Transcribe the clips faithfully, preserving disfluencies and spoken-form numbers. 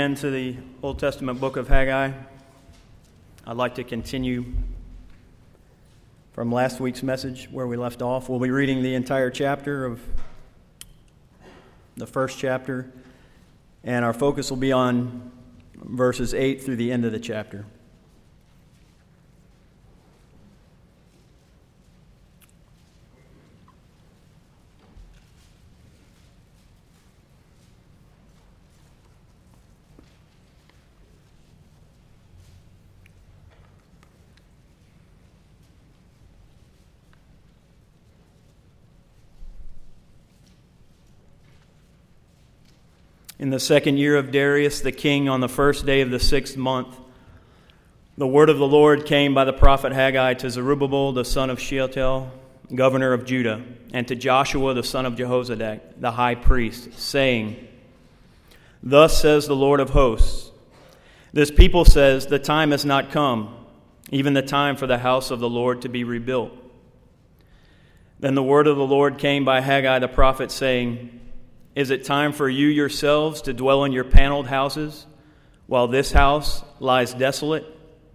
again to the Old Testament book of Haggai. I'd like to continue from last week's message where we left off. We'll be reading the entire chapter of the first chapter, and our focus will be on verses eight through the end of the chapter. In the second year of Darius the king, on the first day of the sixth month, the word of the Lord came by the prophet Haggai to Zerubbabel the son of Shealtiel, governor of Judah, and to Joshua the son of Jehozadak, the high priest, saying, Thus says the Lord of hosts, This people says, The time has not come, even the time for the house of the Lord to be rebuilt. Then the word of the Lord came by Haggai the prophet, saying, Is it time for you yourselves to dwell in your paneled houses, while this house lies desolate?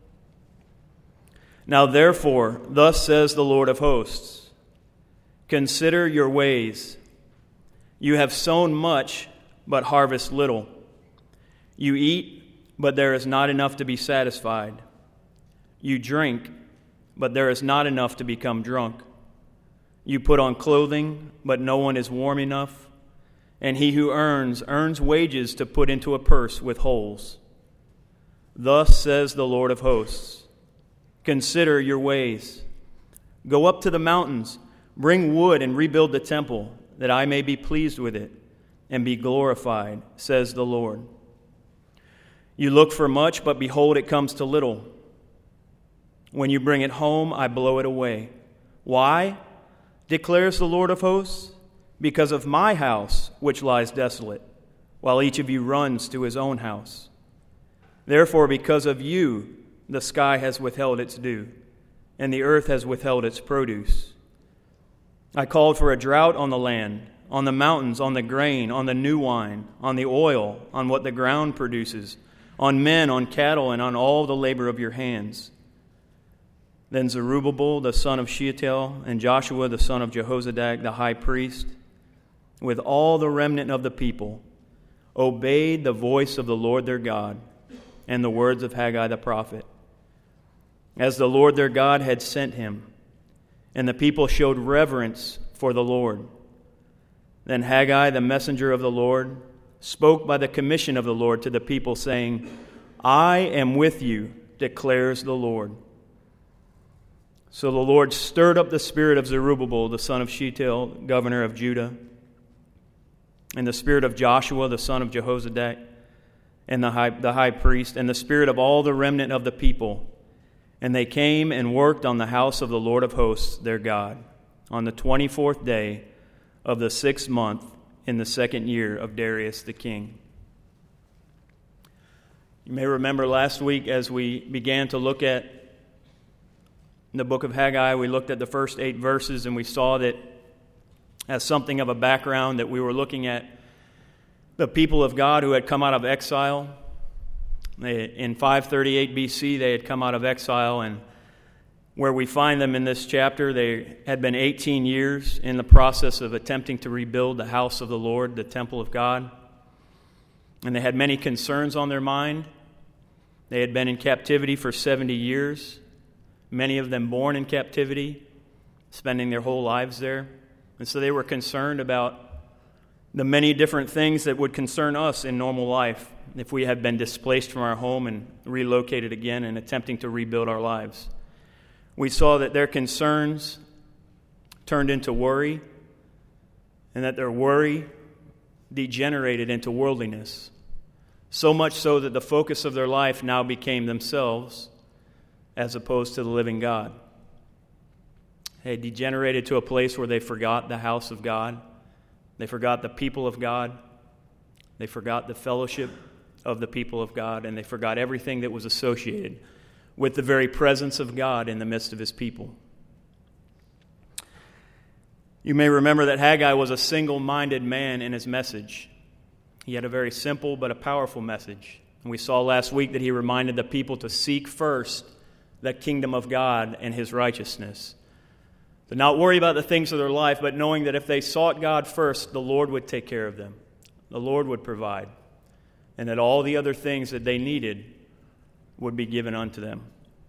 Now therefore, thus says the Lord of hosts, Consider your ways. You have sown much, but harvest little. You eat, but there is not enough to be satisfied. You drink, but there is not enough to become drunk. You put on clothing, but no one is warm enough. And he who earns, earns wages to put into a purse with holes. Thus says the Lord of hosts, Consider your ways. Go up to the mountains, bring wood and rebuild the temple, that I may be pleased with it and be glorified, says the Lord. You look for much, but behold, it comes to little. When you bring it home, I blow it away. Why? Declares the Lord of hosts. Because of my house, which lies desolate, while each of you runs to his own house. Therefore, because of you, the sky has withheld its dew, and the earth has withheld its produce. I called for a drought on the land, on the mountains, on the grain, on the new wine, on the oil, on what the ground produces, on men, on cattle, and on all the labor of your hands. Then Zerubbabel, the son of Shealtiel, and Joshua, the son of Jehozadak, the high priest, with all the remnant of the people, obeyed the voice of the Lord their God and the words of Haggai the prophet, as the Lord their God had sent him, and the people showed reverence for the Lord. Then Haggai, the messenger of the Lord, spoke by the commission of the Lord to the people, saying, I am with you, declares the Lord. So the Lord stirred up the spirit of Zerubbabel, the son of Shealtiel, governor of Judah, and the spirit of Joshua, the son of Jehozadak, and the high, the high priest, and the spirit of all the remnant of the people. And they came and worked on the house of the Lord of hosts, their God, on the twenty-fourth day of the sixth month in the second year of Darius the king. You may remember last week as we began to look at the book of Haggai, we looked at the first eight verses and we saw that as something of a background that we were looking at the people of God who had come out of exile. They, in five thirty-eight B C, they had come out of exile, and where we find them in this chapter, they had been eighteen years in the process of attempting to rebuild the house of the Lord, the temple of God. And they had many concerns on their mind. They had been in captivity for seventy years, many of them born in captivity, spending their whole lives there. And so they were concerned about the many different things that would concern us in normal life if we had been displaced from our home and relocated again and attempting to rebuild our lives. We saw that their concerns turned into worry, and that their worry degenerated into worldliness, so much so that the focus of their life now became themselves as opposed to the living God. They degenerated to a place where they forgot the house of God. They forgot the people of God. They forgot the fellowship of the people of God. And they forgot everything that was associated with the very presence of God in the midst of his people. You may remember that Haggai was a single-minded man in his message. He had a very simple but a powerful message. And we saw last week that he reminded the people to seek first the kingdom of God and his righteousness. To not worry about the things of their life, but knowing that if they sought God first, the Lord would take care of them. The Lord would provide. And that all the other things that they needed would be given unto them.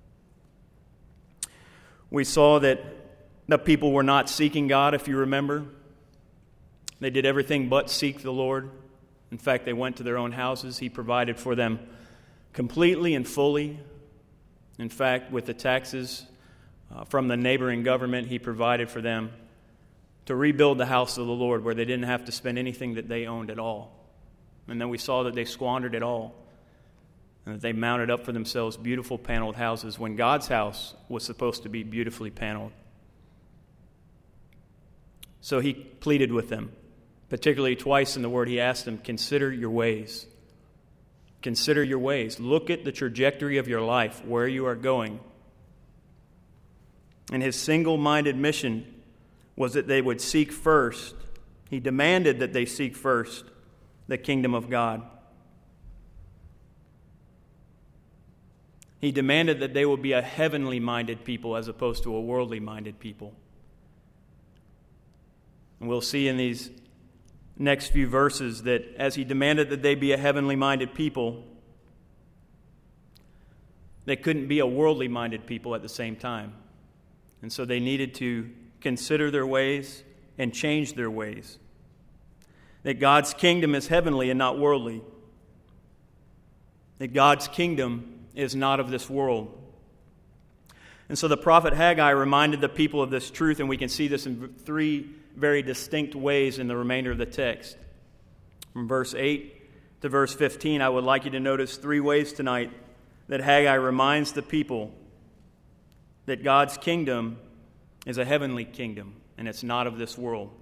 We saw that the people were not seeking God, if you remember. They did everything but seek the Lord. In fact, they went to their own houses. He provided for them completely and fully. In fact, with the taxes uh, from the neighboring government, he provided for them to rebuild the house of the Lord where they didn't have to spend anything that they owned at all. And then we saw that they squandered it all. And that they mounted up for themselves beautiful paneled houses when God's house was supposed to be beautifully paneled. So he pleaded with them, particularly twice in the Word. He asked them, consider your ways. Consider your ways. Look at the trajectory of your life, where you are going. And his single-minded mission was that they would seek first. He demanded that they seek first the kingdom of God. He demanded that they would be a heavenly-minded people as opposed to a worldly-minded people. And we'll see in these next few verses that as he demanded that they be a heavenly-minded people, they couldn't be a worldly-minded people at the same time. And so they needed to consider their ways and change their ways. That God's kingdom is heavenly and not worldly. That God's kingdom is not of this world. And so the prophet Haggai reminded the people of this truth, and we can see this in three very distinct ways in the remainder of the text. From verse eight to verse fifteen, I would like you to notice three ways tonight that Haggai reminds the people that God's kingdom is a heavenly kingdom, and it's not of this world.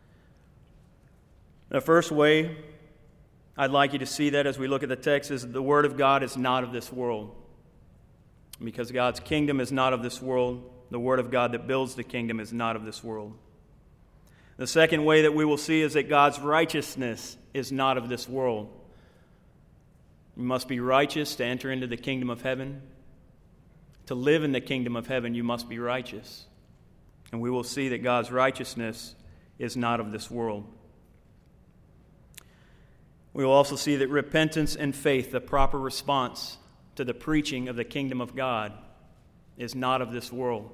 The first way I'd like you to see that as we look at the text is the Word of God is not of this world. Because God's kingdom is not of this world, the Word of God that builds the kingdom is not of this world. The second way that we will see is that God's righteousness is not of this world. You must be righteous to enter into the kingdom of heaven. To live in the kingdom of heaven, you must be righteous. And we will see that God's righteousness is not of this world. We will also see that repentance and faith, the proper response to the preaching of the kingdom of God, is not of this world.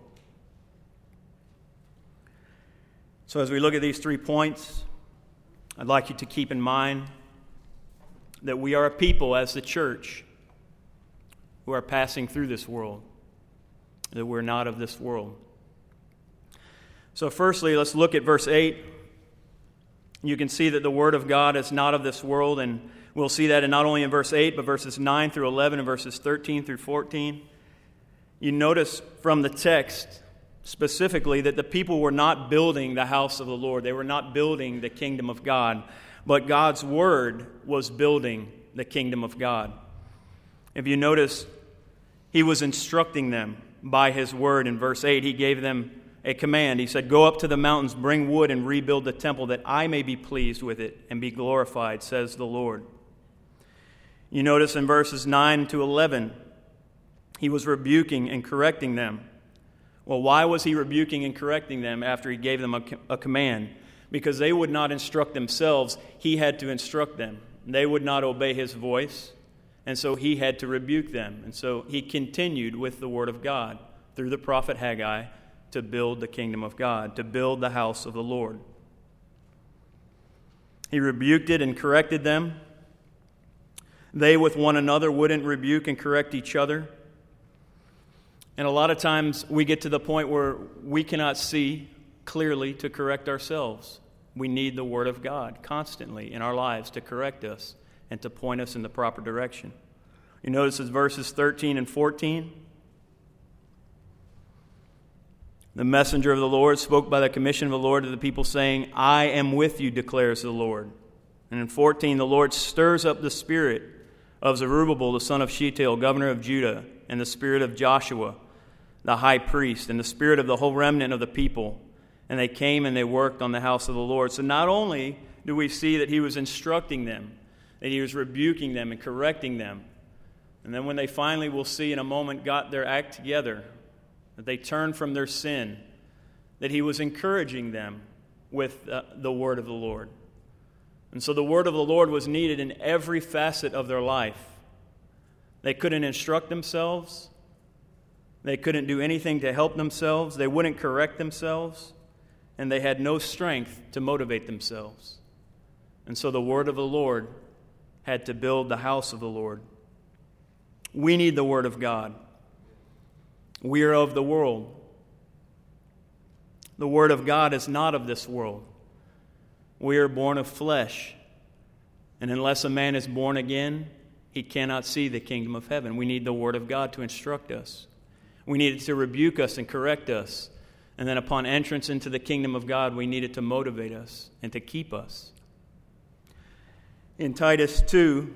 So as we look at these three points, I'd like you to keep in mind that we are a people as the church who are passing through this world, that we're not of this world. So firstly, let's look at verse eight. You can see that the Word of God is not of this world, and we'll see that in not only in verse eight, but verses nine through eleven and verses thirteen through fourteen. You notice from the text specifically that the people were not building the house of the Lord. They were not building the kingdom of God, but God's Word was building the kingdom of God. If you notice, He was instructing them by His Word. In verse eight, He gave them a command. He said, "Go up to the mountains, bring wood, and rebuild the temple, that I may be pleased with it and be glorified, says the Lord." You notice in verses nine to eleven, He was rebuking and correcting them. Well, why was He rebuking and correcting them after He gave them a, a command? Because they would not instruct themselves. He had to instruct them. They would not obey His voice, and so He had to rebuke them. And so He continued with the Word of God through the prophet Haggai to build the kingdom of God, to build the house of the Lord. He rebuked it and corrected them. They with one another wouldn't rebuke and correct each other. And a lot of times we get to the point where we cannot see clearly to correct ourselves. We need the Word of God constantly in our lives to correct us and to point us in the proper direction. You notice in verses thirteen and fourteen, the messenger of the Lord spoke by the commission of the Lord to the people, saying, "I am with you, declares the Lord." And in fourteen, the Lord stirs up the spirit of Zerubbabel, the son of Shealtiel, governor of Judah, and the spirit of Joshua, the high priest, and the spirit of the whole remnant of the people. And they came and they worked on the house of the Lord. So not only do we see that He was instructing them, that he was rebuking them and correcting them. And then when they finally, we'll see in a moment, got their act together, that they turned from their sin, that he was encouraging them with uh, the word of the Lord. And so the word of the Lord was needed in every facet of their life. They couldn't instruct themselves. They couldn't do anything to help themselves. They wouldn't correct themselves. And they had no strength to motivate themselves. And so the word of the Lord had to build the house of the Lord. We need the word of God. We are of the world. The word of God is not of this world. We are born of flesh. And unless a man is born again, he cannot see the kingdom of heaven. We need the word of God to instruct us. We need it to rebuke us and correct us. And then upon entrance into the kingdom of God, we need it to motivate us and to keep us. In Titus two,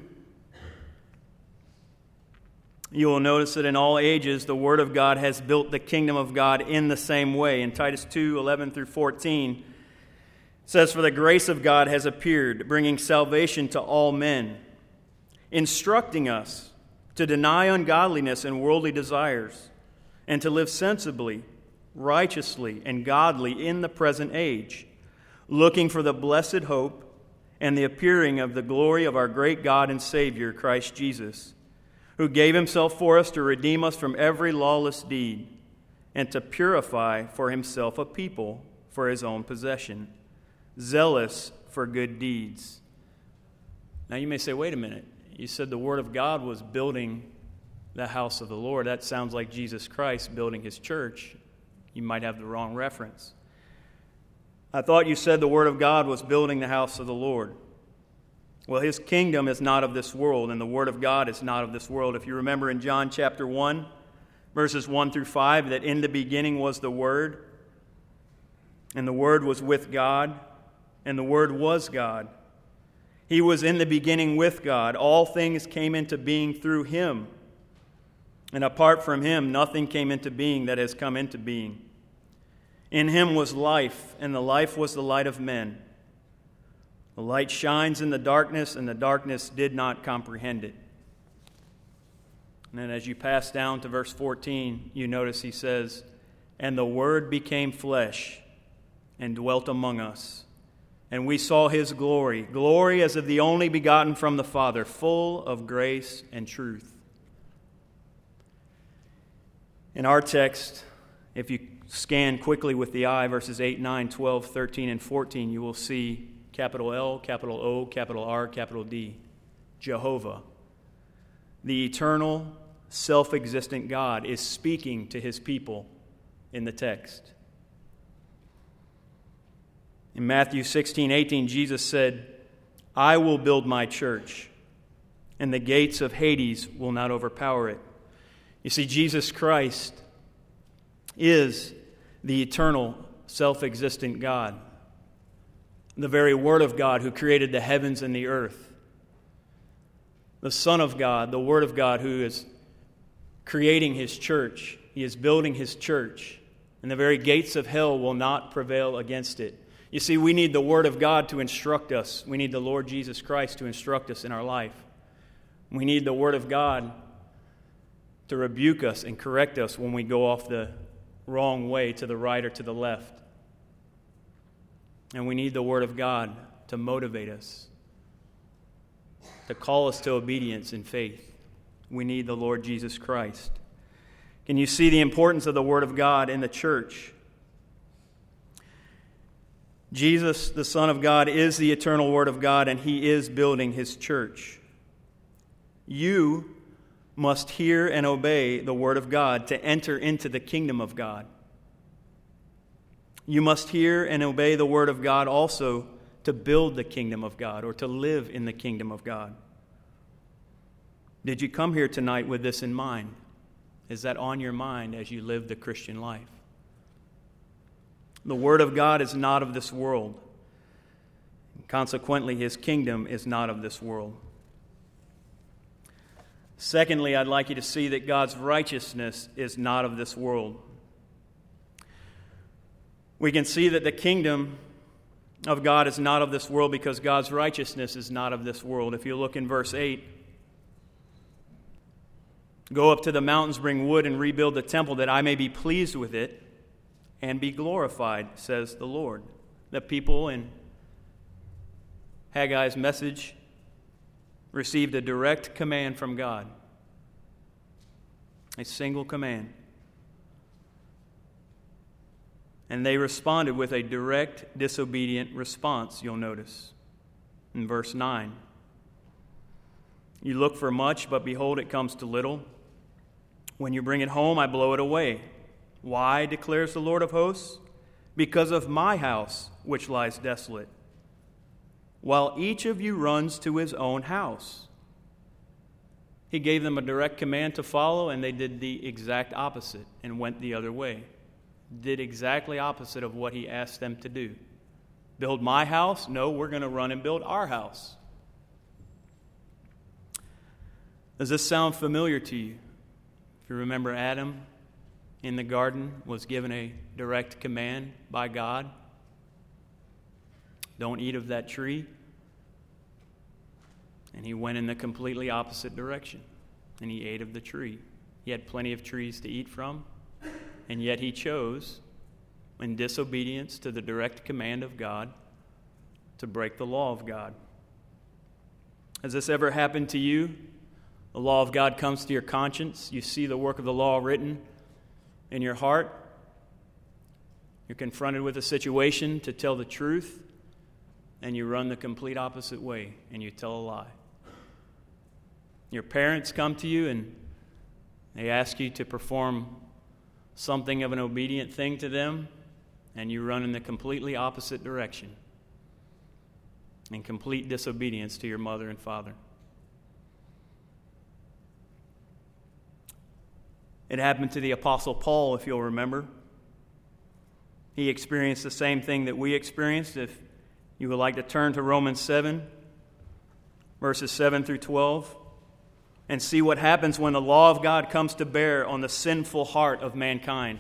you will notice that in all ages, the word of God has built the kingdom of God in the same way. In Titus two, eleven through fourteen, it says, "For the grace of God has appeared, bringing salvation to all men, instructing us to deny ungodliness and worldly desires, and to live sensibly, righteously, and godly in the present age, looking for the blessed hope and the appearing of the glory of our great God and Savior, Christ Jesus, who gave himself for us to redeem us from every lawless deed, and to purify for himself a people for his own possession, zealous for good deeds." Now you may say, wait a minute, you said the word of God was building the house of the Lord. That sounds like Jesus Christ building his church. You might have the wrong reference. I thought you said the word of God was building the house of the Lord. Well, his kingdom is not of this world, and the word of God is not of this world. If you remember in John chapter one, verses one through five, that in the beginning was the Word, and the Word was with God, and the Word was God. He was in the beginning with God. All things came into being through him, and apart from him, nothing came into being that has come into being. In him was life, and the life was the light of men. The light shines in the darkness, and the darkness did not comprehend it. And then as you pass down to verse fourteen, you notice he says, "And the Word became flesh and dwelt among us. And we saw his glory, glory as of the only begotten from the Father, full of grace and truth." In our text, if you scan quickly with the eye, verses eight, nine, twelve, thirteen, and fourteen, you will see capital L, capital O, capital R, capital D, Jehovah. The eternal, self-existent God is speaking to his people in the text. In Matthew sixteen, eighteen, Jesus said, "I will build my church, and the gates of Hades will not overpower it." You see, Jesus Christ is the eternal, self-existent God, the very Word of God who created the heavens and the earth, the Son of God, the Word of God who is creating his church. He is building his church, and the very gates of hell will not prevail against it. You see, we need the Word of God to instruct us. We need the Lord Jesus Christ to instruct us in our life. We need the Word of God to rebuke us and correct us when we go off the wrong way to the right or to the left. And we need the Word of God to motivate us, to call us to obedience and faith. We need the Lord Jesus Christ. Can you see the importance of the Word of God in the church? Jesus, the Son of God, is the eternal Word of God, and he is building his church. You must hear and obey the Word of God to enter into the kingdom of God. You must hear and obey the Word of God also to build the kingdom of God or to live in the kingdom of God. Did you come here tonight with this in mind? Is that on your mind as you live the Christian life? The Word of God is not of this world. Consequently, his kingdom is not of this world. Secondly, I'd like you to see that God's righteousness is not of this world. We can see that the kingdom of God is not of this world, because God's righteousness is not of this world. If you look in verse eight, go up to the mountains, bring wood, and rebuild the temple, that I may be pleased with it and be glorified, says the Lord. The people in Haggai's message received a direct command from God. A single command. And they responded with a direct, disobedient response, you'll notice in verse nine. You look for much, but behold, it comes to little. When you bring it home, I blow it away. Why, declares the Lord of hosts? Because of my house, which lies desolate, while each of you runs to his own house. He gave them a direct command to follow, and they did the exact opposite and went the other way. Did exactly opposite of what he asked them to do. Build my house? No, we're going to run and build our house. Does this sound familiar to you? If you remember, Adam in the garden was given a direct command by God. Don't eat of that tree. And he went in the completely opposite direction. And he ate of the tree. He had plenty of trees to eat from. And yet he chose, in disobedience to the direct command of God, to break the law of God. Has this ever happened to you? The law of God comes to your conscience. You see the work of the law written in your heart. You're confronted with a situation to tell the truth, and you run the complete opposite way, and you tell a lie. Your parents come to you, and they ask you to perform something of an obedient thing to them, and you run in the completely opposite direction, in complete disobedience to your mother and father. It happened to the Apostle Paul, if you'll remember. He experienced the same thing that we experienced. If you would like to turn to Romans seven, verses seven through twelve, and see what happens when the law of God comes to bear on the sinful heart of mankind.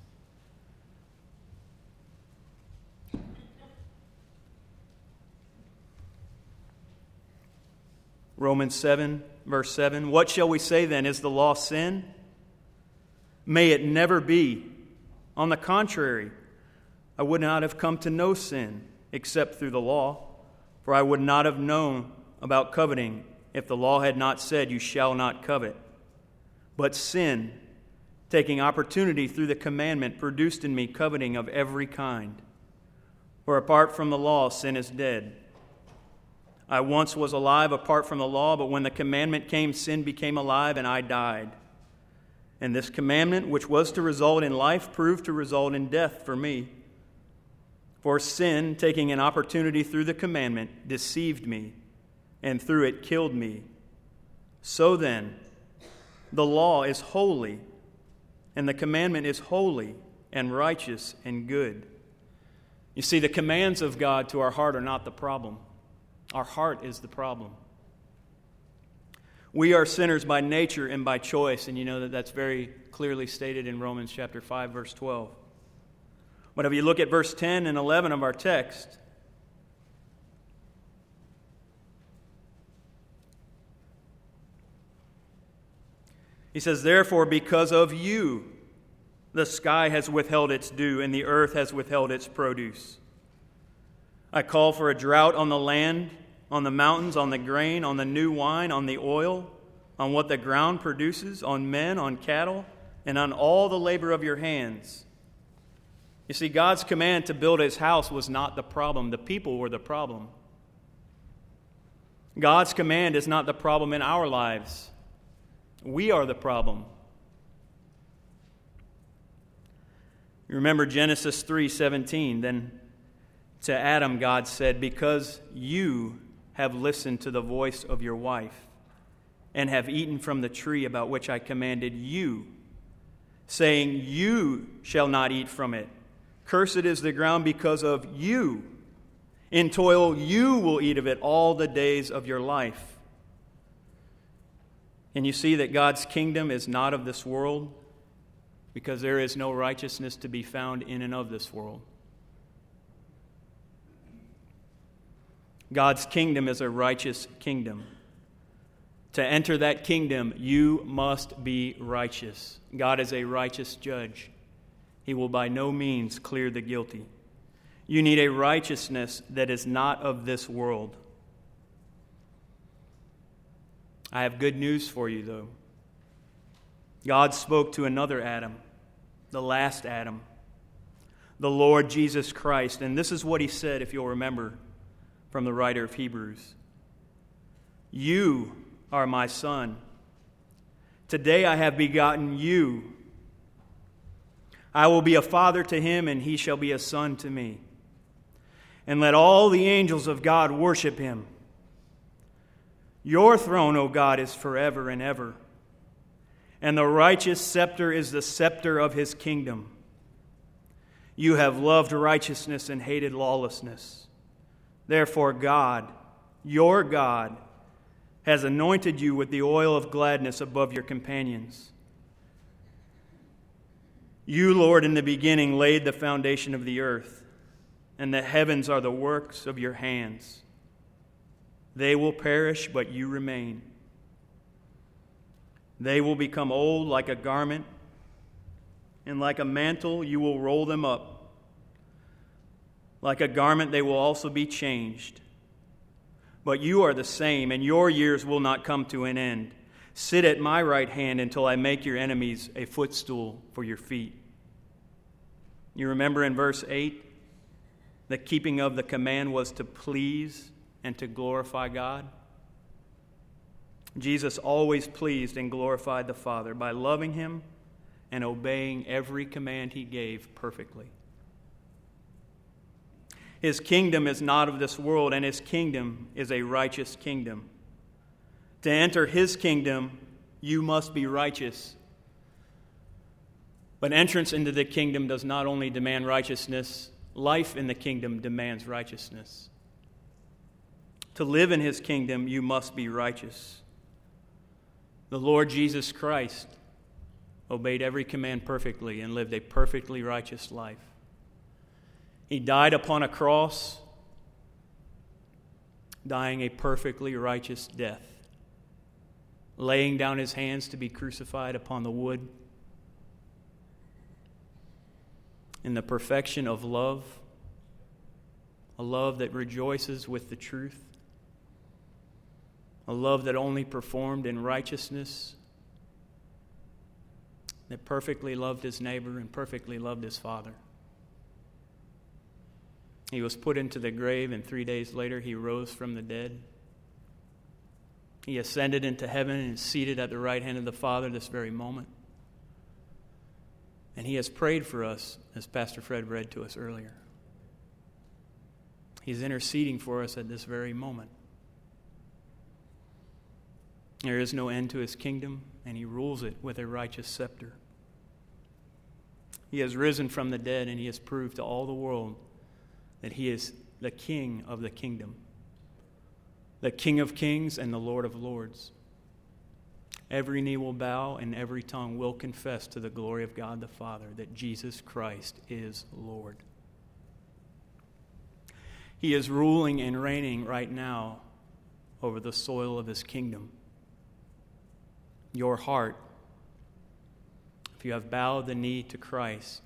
Romans seven, verse seven. What shall we say then? Is the law sin? May it never be. On the contrary, I would not have come to know sin except through the law, for I would not have known about coveting if the law had not said, you shall not covet. But sin, taking opportunity through the commandment, produced in me coveting of every kind. For apart from the law, sin is dead. I once was alive apart from the law, but when the commandment came, sin became alive, and I died. And this commandment, which was to result in life, proved to result in death for me. For sin, taking an opportunity through the commandment, deceived me, and through it killed me. So then, the law is holy, and the commandment is holy and righteous and good. You see, the commands of God to our heart are not the problem. Our heart is the problem. We are sinners by nature and by choice, and you know that that's very clearly stated in Romans chapter five, verse twelve. But if you look at verse ten and eleven of our text, he says, therefore, because of you, the sky has withheld its dew, and the earth has withheld its produce. I call for a drought on the land, on the mountains, on the grain, on the new wine, on the oil, on what the ground produces, on men, on cattle, and on all the labor of your hands. You see, God's command to build his house was not the problem. The people were the problem. God's command is not the problem in our lives. We are the problem. You remember Genesis three seventeen. Then to Adam God said, because you have listened to the voice of your wife and have eaten from the tree about which I commanded you, saying, you shall not eat from it. Cursed is the ground because of you. In toil you will eat of it all the days of your life. And you see that God's kingdom is not of this world, because there is no righteousness to be found in and of this world. God's kingdom is a righteous kingdom. To enter that kingdom, you must be righteous. God is a righteous judge. He will by no means clear the guilty. You need a righteousness that is not of this world. I have good news for you, though. God spoke to another Adam, the last Adam, the Lord Jesus Christ. And this is what he said, if you'll remember, from the writer of Hebrews. You are my son. Today I have begotten you. I will be a father to him, and he shall be a son to me. And let all the angels of God worship him. Your throne, O God, is forever and ever. And the righteous scepter is the scepter of his kingdom. You have loved righteousness and hated lawlessness. Therefore God, your God, has anointed you with the oil of gladness above your companions. You, Lord, in the beginning laid the foundation of the earth, and the heavens are the works of your hands. They will perish, but you remain. They will become old like a garment, and like a mantle you will roll them up. Like a garment they will also be changed. But you are the same, and your years will not come to an end. Sit at my right hand until I make your enemies a footstool for your feet. You remember in verse eight, the keeping of the command was to please and to glorify God. Jesus always pleased and glorified the Father by loving him and obeying every command he gave perfectly. His kingdom is not of this world, and his kingdom is a righteous kingdom. To enter his kingdom, you must be righteous. But entrance into the kingdom does not only demand righteousness, life in the kingdom demands righteousness. To live in his kingdom, you must be righteous. The Lord Jesus Christ obeyed every command perfectly and lived a perfectly righteous life. He died upon a cross, dying a perfectly righteous death, laying down his hands to be crucified upon the wood. In the perfection of love, a love that rejoices with the truth, a love that only performed in righteousness, that perfectly loved his neighbor and perfectly loved his Father. He was put into the grave, and three days later he rose from the dead. He ascended into heaven and is seated at the right hand of the Father this very moment. And he has prayed for us, as Pastor Fred read to us earlier. He's interceding for us at this very moment. There is no end to his kingdom, and he rules it with a righteous scepter. He has risen from the dead, and he has proved to all the world that he is the King of the kingdom, the King of kings and the Lord of lords. Every knee will bow and every tongue will confess to the glory of God the Father that Jesus Christ is Lord. He is ruling and reigning right now over the soil of his kingdom. Your heart, if you have bowed the knee to Christ,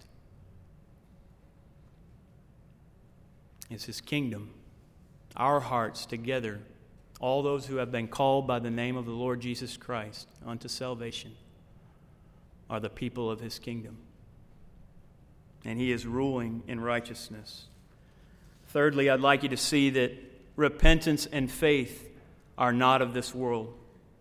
is his kingdom. Our hearts together, all those who have been called by the name of the Lord Jesus Christ unto salvation, are the people of his kingdom. And he is ruling in righteousness. Thirdly, I'd like you to see that repentance and faith are not of this world.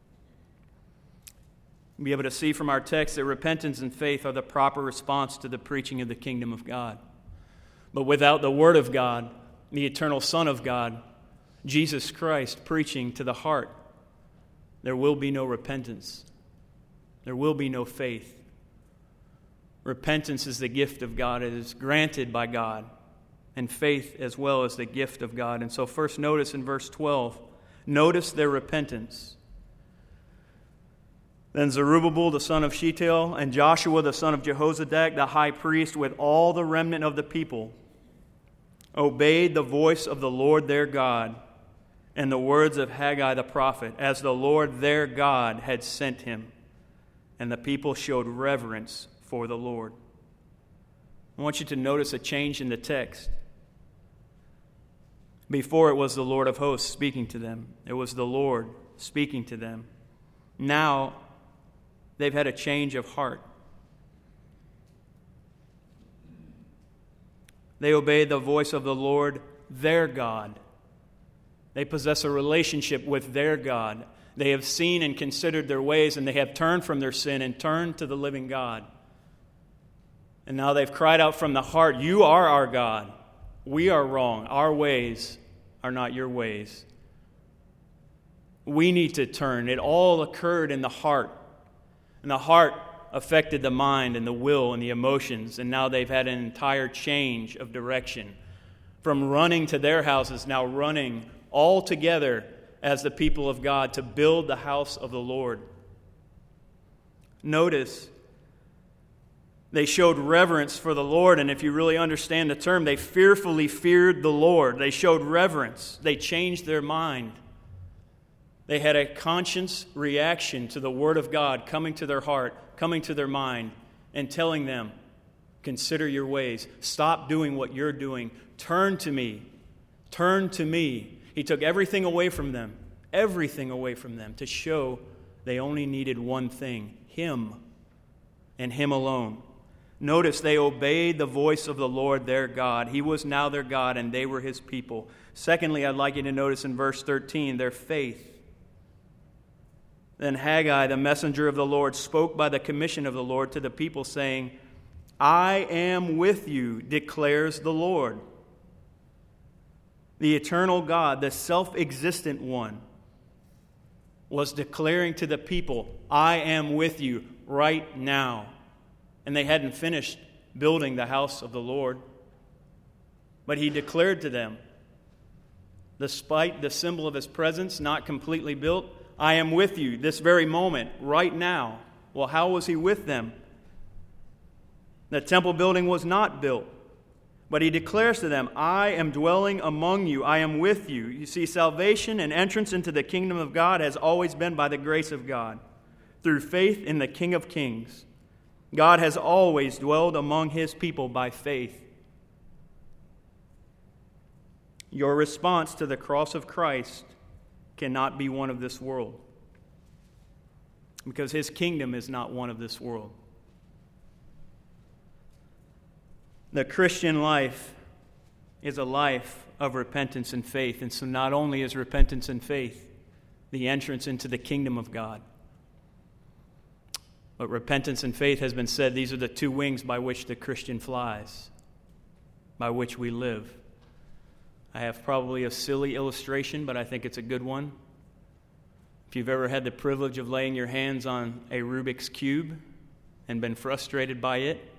You'll be able to see from our text that repentance and faith are the proper response to the preaching of the kingdom of God. But without the Word of God, the eternal Son of God, Jesus Christ preaching to the heart, there will be no repentance. There will be no faith. Repentance is the gift of God. It is granted by God. And faith as well as the gift of God. And so first notice in verse twelve, notice their repentance. Then Zerubbabel the son of Shealtiel and Joshua the son of Jehozadak the high priest with all the remnant of the people obeyed the voice of the Lord their God and the words of Haggai the prophet, as the Lord their God had sent him. And the people showed reverence for the Lord. I want you to notice a change in the text. Before it was the Lord of hosts speaking to them. It was the Lord speaking to them. Now they've had a change of heart. They obey the voice of the Lord, their God. They possess a relationship with their God. They have seen and considered their ways, and they have turned from their sin and turned to the living God. And now they've cried out from the heart, "You are our God. We are wrong. Our ways are not your ways. We need to turn." It all occurred in the heart. And the heart affected the mind and the will and the emotions, and now they've had an entire change of direction. From running to their houses, now running all together as the people of God to build the house of the Lord. Notice, they showed reverence for the Lord, and if you really understand the term, they fearfully feared the Lord. They showed reverence. They changed their mind. They had a conscious reaction to the Word of God coming to their heart, coming to their mind, and telling them, consider your ways. Stop doing what you're doing. Turn to me. Turn to me. He took everything away from them, everything away from them, to show they only needed one thing, Him, and Him alone. Notice they obeyed the voice of the Lord their God. He was now their God, and they were His people. Secondly, I'd like you to notice in verse thirteen, their faith. Then Haggai, the messenger of the Lord, spoke by the commission of the Lord to the people, saying, I am with you, declares the Lord. The eternal God, the self-existent one, was declaring to the people, I am with you right now. And they hadn't finished building the house of the Lord. But He declared to them, despite the symbol of His presence not completely built, I am with you this very moment, right now. Well, how was He with them? The temple building was not built. But He declares to them, I am dwelling among you. I am with you. You see, salvation and entrance into the kingdom of God has always been by the grace of God, through faith in the King of Kings. God has always dwelled among His people by faith. Your response to the cross of Christ cannot be one of this world, because His kingdom is not one of this world. The Christian life is a life of repentance and faith. And so not only is repentance and faith the entrance into the kingdom of God, but repentance and faith has been said, these are the two wings by which the Christian flies, by which we live. I have probably a silly illustration, but I think it's a good one. If you've ever had the privilege of laying your hands on a Rubik's Cube and been frustrated by it,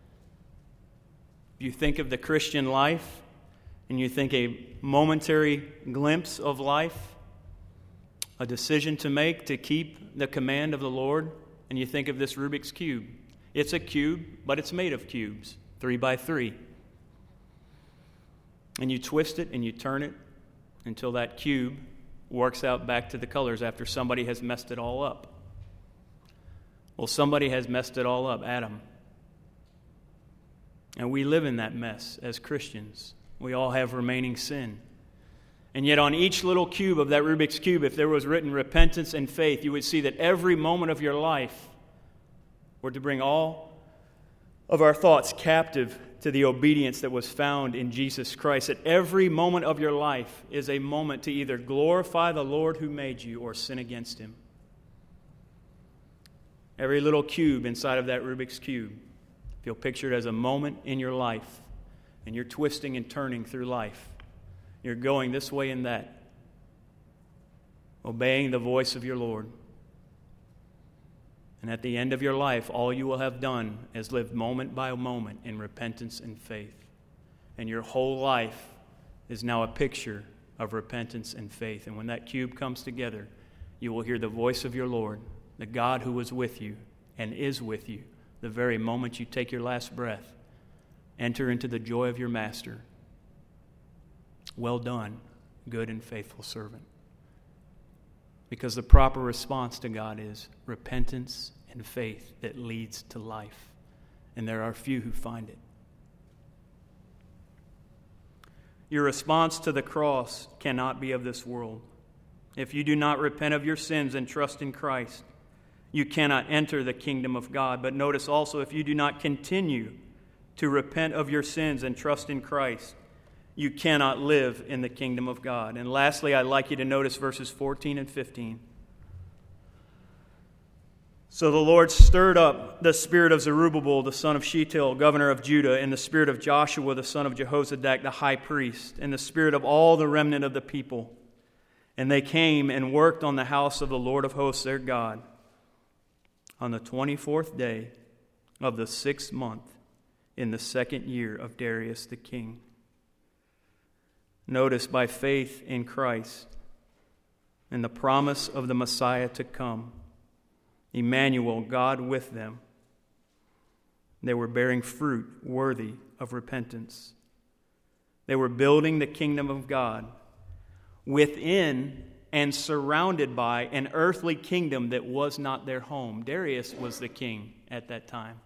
you think of the Christian life, and you think a momentary glimpse of life, a decision to make to keep the command of the Lord, and you think of this Rubik's Cube. It's a cube, but it's made of cubes, three by three. And you twist it and you turn it until that cube works out back to the colors after somebody has messed it all up. Well, somebody has messed it all up, Adam. And we live in that mess as Christians. We all have remaining sin. And yet on each little cube of that Rubik's Cube, if there was written repentance and faith, you would see that every moment of your life were to bring all of our thoughts captive to the obedience that was found in Jesus Christ. That every moment of your life is a moment to either glorify the Lord who made you or sin against Him. Every little cube inside of that Rubik's Cube, if you'll picture it as a moment in your life, and you're twisting and turning through life, you're going this way and that, obeying the voice of your Lord. And at the end of your life, all you will have done is lived moment by moment in repentance and faith. And your whole life is now a picture of repentance and faith. And when that cube comes together, you will hear the voice of your Lord, the God who was with you and is with you the very moment you take your last breath. Enter into the joy of your Master. Well done, good and faithful servant. Because the proper response to God is repentance and faith that leads to life. And there are few who find it. Your response to the cross cannot be of this world. If you do not repent of your sins and trust in Christ, you cannot enter the kingdom of God. But notice also, if you do not continue to repent of your sins and trust in Christ, you cannot live in the kingdom of God. And lastly, I'd like you to notice verses fourteen and fifteen. So the Lord stirred up the spirit of Zerubbabel, the son of Shealtiel, governor of Judah, and the spirit of Joshua, the son of Jehozadak, the high priest, and the spirit of all the remnant of the people. And they came and worked on the house of the Lord of hosts, their God, on the twenty-fourth day of the sixth month in the second year of Darius the king. Notice, by faith in Christ and the promise of the Messiah to come, Emmanuel, God with them, they were bearing fruit worthy of repentance. They were building the kingdom of God within and surrounded by an earthly kingdom that was not their home. Darius was the king at that time.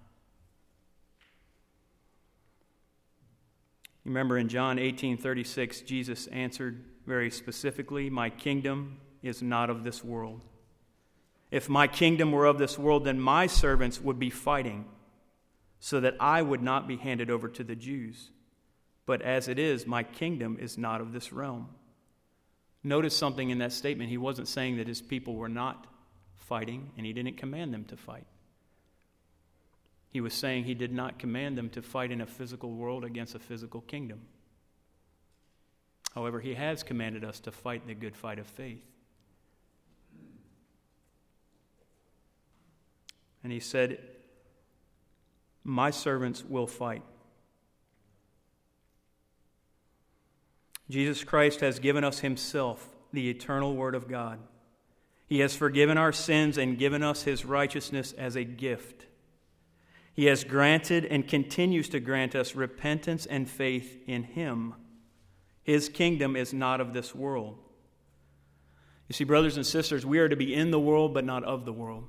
Remember in John eighteen thirty-six, Jesus answered very specifically, "My kingdom is not of this world. If my kingdom were of this world, then my servants would be fighting so that I would not be handed over to the Jews. But as it is, my kingdom is not of this realm." Notice something in that statement. He wasn't saying that his people were not fighting, and he didn't command them to fight. He was saying he did not command them to fight in a physical world against a physical kingdom. However, he has commanded us to fight the good fight of faith. And he said, "My servants will fight." Jesus Christ has given us himself, the eternal Word of God. He has forgiven our sins and given us his righteousness as a gift. He has granted and continues to grant us repentance and faith in him. His kingdom is not of this world. You see, brothers and sisters, we are to be in the world but not of the world.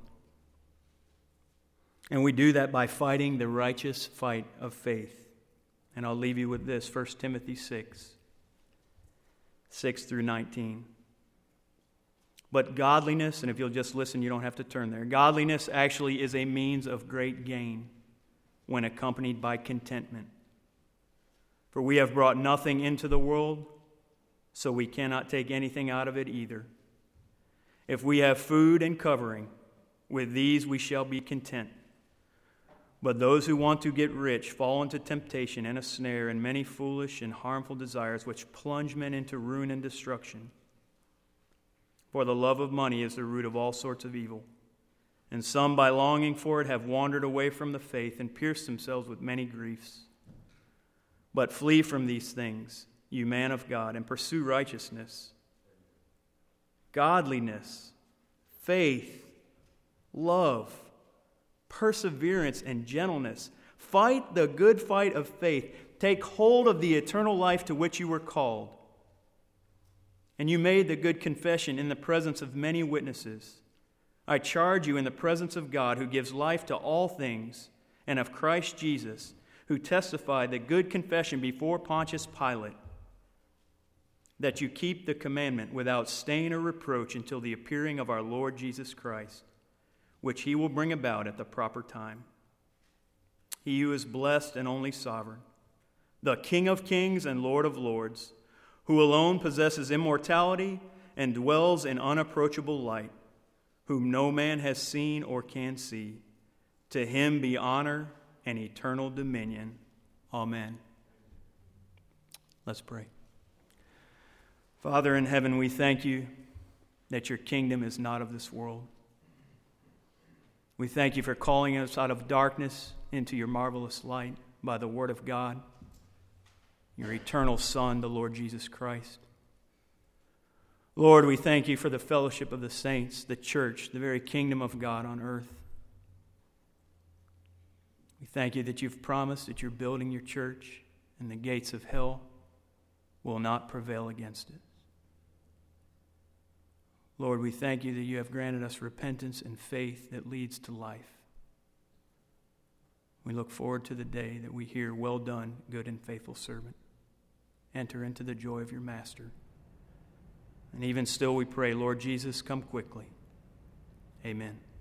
And we do that by fighting the righteous fight of faith. And I'll leave you with this, First Timothy six, six through nineteen. But godliness, and if you'll just listen, you don't have to turn there. Godliness actually is a means of great gain when accompanied by contentment. For we have brought nothing into the world, so we cannot take anything out of it either. If we have food and covering, with these we shall be content. But those who want to get rich fall into temptation and a snare and many foolish and harmful desires which plunge men into ruin and destruction. For the love of money is the root of all sorts of evil. And some, by longing for it, have wandered away from the faith and pierced themselves with many griefs. But flee from these things, you man of God, and pursue righteousness, godliness, faith, love, perseverance, and gentleness. Fight the good fight of faith. Take hold of the eternal life to which you were called. And you made the good confession in the presence of many witnesses. I charge you in the presence of God, who gives life to all things, and of Christ Jesus, who testified the good confession before Pontius Pilate, that you keep the commandment without stain or reproach until the appearing of our Lord Jesus Christ, which he will bring about at the proper time. He who is blessed and only sovereign, the King of kings and Lord of lords, who alone possesses immortality and dwells in unapproachable light, whom no man has seen or can see. To him be honor and eternal dominion. Amen. Let's pray. Father in heaven, we thank you that your kingdom is not of this world. We thank you for calling us out of darkness into your marvelous light by the word of God, your eternal Son, the Lord Jesus Christ. Lord, we thank you for the fellowship of the saints, the church, the very kingdom of God on earth. We thank you that you've promised that you're building your church and the gates of hell will not prevail against it. Lord, we thank you that you have granted us repentance and faith that leads to life. We look forward to the day that we hear, well done, good and faithful servant. Enter into the joy of your master. And even still we pray, Lord Jesus, come quickly. Amen.